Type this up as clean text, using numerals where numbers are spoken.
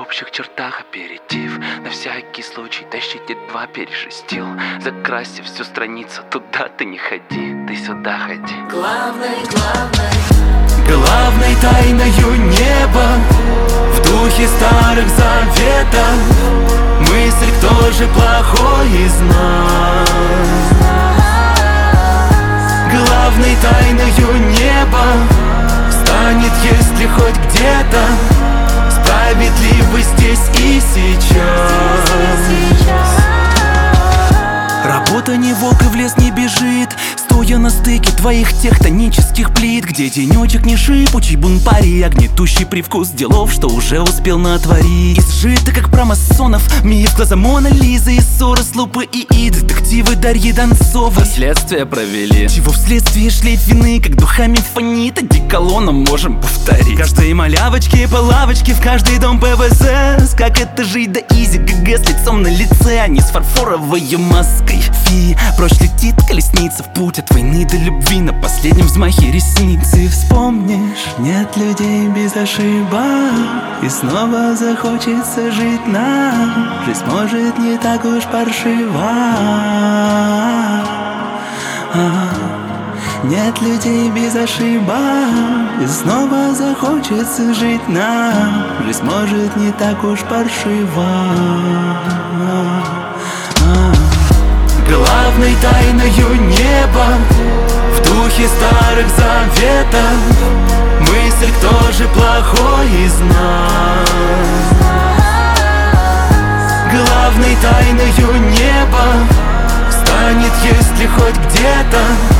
общих чертах аперитив. На всякий случай тащите 2 перешестил. Закрасив всю страницу, туда ты не ходи, ты сюда ходи. Главной тайною неба в духе старых заветов мысль, кто же плохой из нас. Главной тайною неба станет, если хоть где-то справедливость здесь и сейчас. Работа не волк и в лес не бежит, стоя на стыке твоих тектонических плит, где денечек не шипучий бунпари, а гнетущий привкус делов, что уже успел натворить. Изжито, как про масонов, миф глаза Мона Лизы и ссоры с Лупы и детективы Дарьи Донцовой следствие провели, чего вследствие шлейф вины, как духами фонит, одеколоном можем повторить. Каждой малявочке по лавочке, в каждый дом ПВС. Как это жить до изи, ГГ с лицом на лице, а не с фарфоровой маской. Фи, прочь летит колесница в путь от войны до любви на последнем взмахе ресницы. Вспомнишь, нет людей без ошибок, и снова захочется жить нам. Жизнь может не так уж паршива. Нет людей без ошибок, и снова захочется жить нам. Жизнь может не так уж паршива. Главной тайною неба в духе старых заветов мысль, кто же плохой из нас. Главной тайною неба станет, если хоть где-то